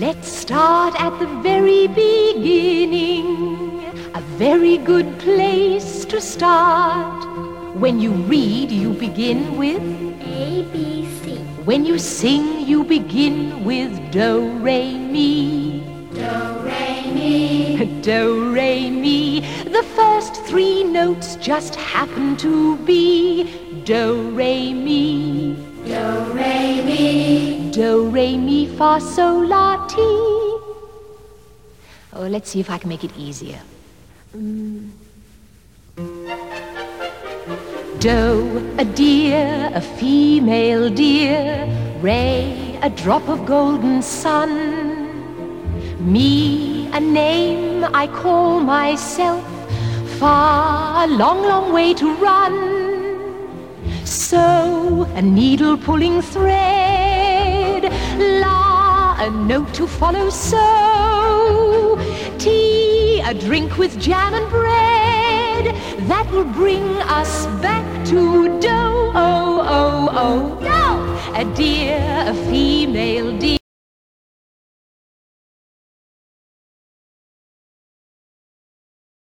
Let's start at the very beginning. A very good place to start. When you read, you begin with A, B, C. When you sing, you begin with do, re, mi. Do, re, mi. Do, re, mi. The first three notes just happen to be do, re, mi. Do, re, mi. Do, re, mi, fa, sol, la, ti. Oh, let's see if I can make it easier. Do, a deer, a female deer. Re, a drop of golden sun. Me, a name I call myself. Fa, a long, long way to run. So, a needle pulling thread. La, a note to follow. So, tea, a drink with jam and bread. That will bring us back to do, oh, oh, oh, do. A deer, a female deer.